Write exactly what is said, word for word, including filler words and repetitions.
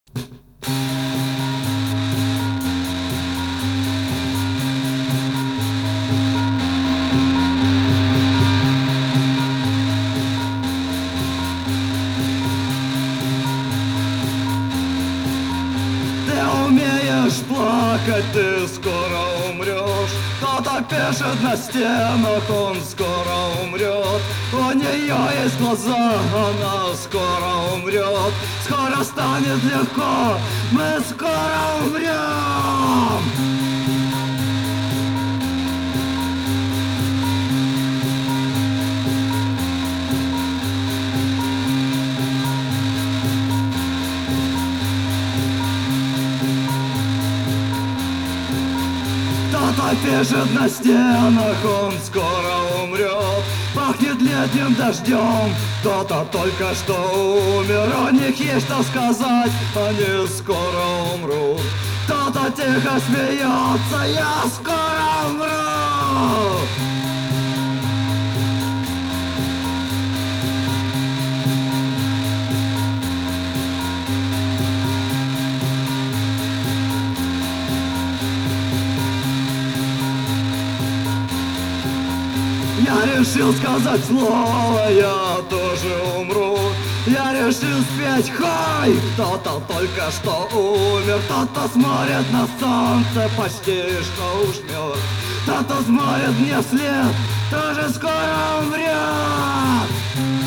Плакать ты скоро умрешь. Кто-то пишет на стенах, он скоро умрет. У нее есть глаза, она скоро умрет. Скоро станет легко, мы скоро умрем. Кто-то пишет на стенах, он скоро умрет. Пахнет летним дождем, кто-то только что умер. У них есть что сказать, они скоро умрут. Кто-то тихо смеется, я скоро умру. Я решил сказать слово, я тоже умру. Я решил спеть хай, кто-то только что умер. Кто-то смотрит на солнце, почти что уж мертв. Кто-то смотрит мне вслед, тоже скоро умрет.